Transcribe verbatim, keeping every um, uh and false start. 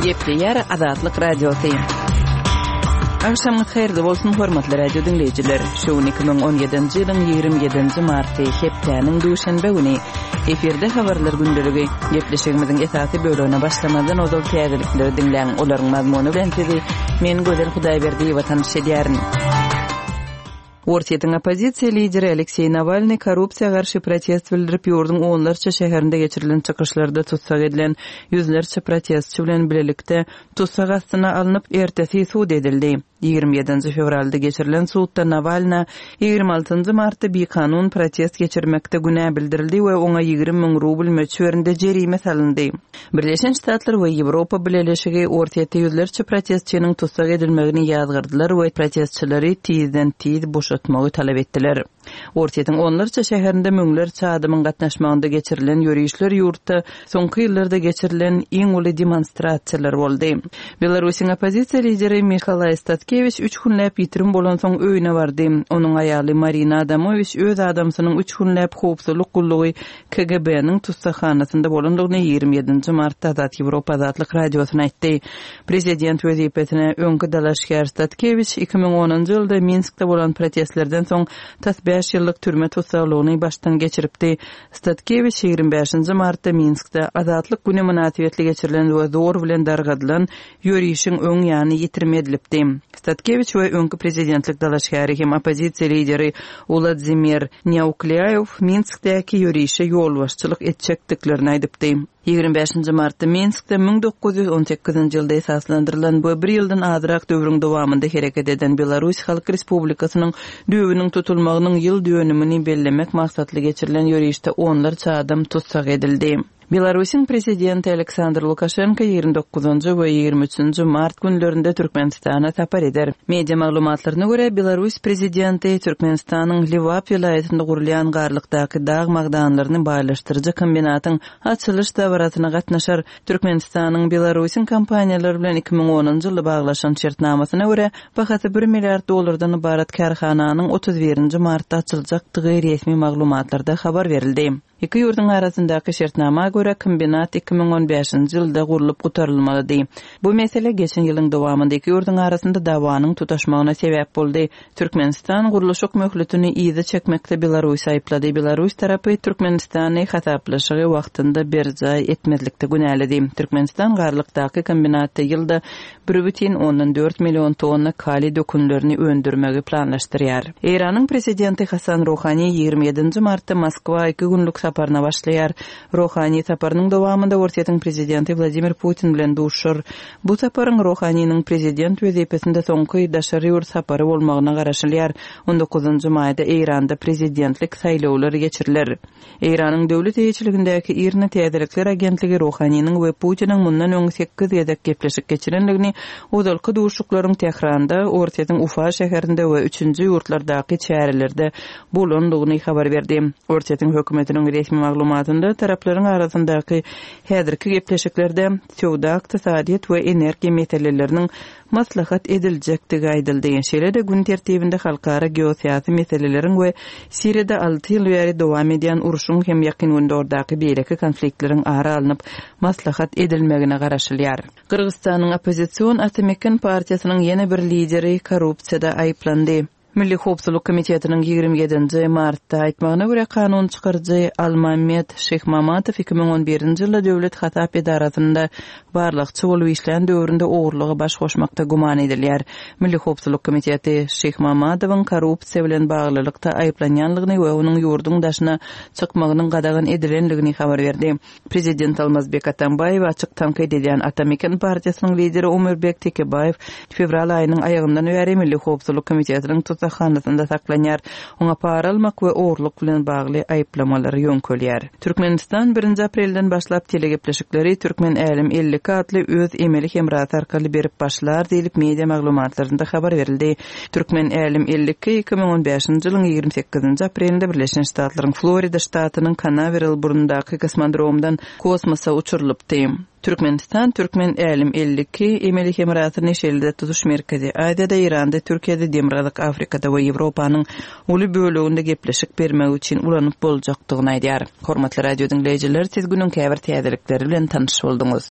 Gepleyer Azatlyk Radiosu. Akşamınız hayırlı bolsun hormatly radio dinleyijiler. Şu iki bin on yedinji ýylyň ýygrimi ýedinji marty hepdeniň duşanbe güni eferde habarlar gündeligi gepleşigimiziň esasy bölügine başlamadan ozal täzelikleri dinleň. Olaryň mazmuny bilen sizi men Gözel Hudaýberdi watan şedýärin. Ortiýetiň opozisiýa lideri Aleksey Navalny korrupsiýa garşy protest bildirip ýurdun onlarça şäherinde geçirilen çykyşlarda tutsak edilen yüzlerce protestçi bilen bilelikde tutsak astyna alınıp ertesi suud edildi. ýygrimi ýedinji fevralda geçirilen suudda Navalny ýygrimi altynjy martda bir kanun protest geçirmekde günä bildirildi we oňa ýygrimi miň rubl möçberinde jerime salyndy. Birleşen Ştatlar we Ýewropa bileşigi ortiýetde yüzlerce protestçiniň tutsak edilmegini ýazgyrdylar we protestçileri tizden tiz boşatmagy talap etdiler. Ortiýetiň onlarça şäherinde müňlerçe adamyň gatnaşmagynda geçirilen ýörüşler ýurtda soňky ýyllarda geçirilen iň uly demonstrasiýalar boldy. Belarusyň opozisiýa lideri Mikhail Statkevich üç günläp ýitirim bolan soň öýüne bardy. Onuň aýaly Marina Adamovich öz adamsynyň üç günläp howpsuzlyk gullugy K G B-niň tutsakhanasynda bolandygyny ýygrimi ýedinji martda Azat Ýewropa Azatlyk radiosyna aýtdy. Prezident wezipetine öňkü dalaşgar Statkevich iki bin onunjy ýylda Minskde bolan protestlerden soň beş ýyllyk türme tutsaklygyny başdan geçiripdi. Statkevich ýygrimi beşinji martda Minskde Azatlyk güni münasibetli geçirilen we zor bilen dargadylan ýörüşiň öň ýany ýitirme edilipdi. Statkevich we öňkü prezidentlik dalaşgary hem opozisiýa lideri Vladimir Neukleayev Minskdäki ýörüşe ýolbaşçylyk etjekdiklerini aýdypdy. ýygrimi beşinji martda Minskde bin dokuz ýüz on sekizinji ýylda esaslandyrylan bu bir ýyldan azyrak döwrüň dowamynda hereket eden Belarus Halk Respublikasynyň döwrüniň tutulmagynyň ýyl dönümini bellemek maksatly geçirilen ýörüşde onlarça adam tutsak edildi. Belarusyň prezidenti Aleksandr Lukashenko ýygrimi dokuzunjy we ýygrimi üçünjü mart günlerinde Türkmenistana tapar eder. Media maglumatlaryna görä Belarus prezidenti Türkmenistanyň Liwap vilayetinde gurulan garlykdaky dağ magdanlaryny baýlaşdyrjy kombinatyň açylyş dawratyna gatnaşar. Türkmenistanyň Belarusyň kompaniýalary bilen iki bin onunjy ýylda baglaşan şertnamasyna görä bahasy bir milliard dollardan ibarat karhananyň otuz birinji martda açyljakdygy resmi maglumatlarda habar berildi. İki ýurdun arasyndaky şertnama görä kombinat iki bin on beşinji ýylda gurulyp gutarylmaly. Bu mesele geçen ýylyň dowamynda iki ýurdun arasynda dawanyň tutaşmagyna sebäp boldy. Türkmenistan guruluşyk möhletini ýyzy çekmekde Belarus aýplady. Belarus tarapy Türkmenistany hataplaşygy wagtynda berjay etmedlikde günäledi. Türkmenistan garlykdaky kombinatda ýylda bir butun ondan dört million tonna kali dökünlerini öndürmegi planlaşdyrýar. Iranyň prezidenti Hasan Rouhani ýygrimi ýedinji martda Moskwa iki günlük saparna başlaýar. Rouhani saparynyň dowamynda Ortiýetiň prezidenti Vladimir Putin bilen duşur. Bu saparyň Rouhanyň prezident wezipetinde soňky daşary sapary bolmagyna garaşylýar. on dokuzunjy maýda Iranda prezidentlik saýlawlary geçiriler. Iranyň döwlet eýçiligindäki Irna täzelikler agentligi Rouhanyň we Putiniň mundan öňki sekiz ýedek gepleşik geçirenligini ozalky duşuklaryň Tehranda, Ortiýetiň Ufa şäherinde we üçünjü ýurtlardaky çärelerde bolandygyny habar berdi. Ortiýetiň hökümetiniň resmi maglumatynda taraplaryň arasyndaky häzirki gepleşiklerde sowda, ykdysadyýat we energiýa meseleleriniň maslahat ediljekdigi aýdyldy. Şeýle-de gün tertibinde halkara geosiýasy meseleleriň we Siriýada alty ýyl bäri dowam edýän uruşyň hem ýakyn günderdaky beýleki konfliktleriň ara alınıp maslahat edilmegine garaşylýar. Kyrgyzstanyň opozisiýon Atamekan partiýasynyň ýene bir lideri korrupsiýada aýplandy. Milli Howpsuzlyk Komitetiniň ýygrimi ýedinji martda aýtmagyna görä kanun çykarjy Almamet Şehmamatow iki bin on birinji ýylda döwlet hatap edarasynda barlykçy bolup işleýän döwründe ogurlygy baş goşmakda guman edilýär. Milli Howpsuzlyk Komiteti Şehmamatowyň korrupsiýa bilen baglylykda aýplanýanlygyny we onuň ýurdun daşyna çykmagynyň gadagan edilenligini habar berdi. Prezident Almazbek Atambayew açyk tanqid edýän Atamekan partiýasynyň lideri Ömerbek Tekebayew fevral aýynyň aýagynden bäri Milli Howpsuzlyk Komitetining tutsakhanasynda saklanýar. Oňa para almak we ogurlyk bilen bagly aýplamalary ýönkölýär. Türkmenistan birinji aprelden başlap telegepleşikleri Türkmen Älim ellik adly öz emeli hemrat arkaly berip başlar diýilip media maglumatlarynda habar berildi. Türkmen Älim ellik iki bin on beşinji ýylyň ýygrimi sekizinji aprelinde Birleşen Ştatlaryň Florida ştatynyň Canaveral burundaky kosmodromdan kosmosa uçurylypdy. Türkmenistan Türkmen Älim ellik iki emeli hemratyny şeýlede tutuş merkezi Aýdada, Iranda, Türkiýede, Demokratik Afrikada we Ýewropanyň uly böleginde gepleşik bermek üçin ulanyp boljakdygyny aýdýar. Hormatly radio dinleýijiler, siz günüň käbir täzelikleri bilen tanyş boldunuz.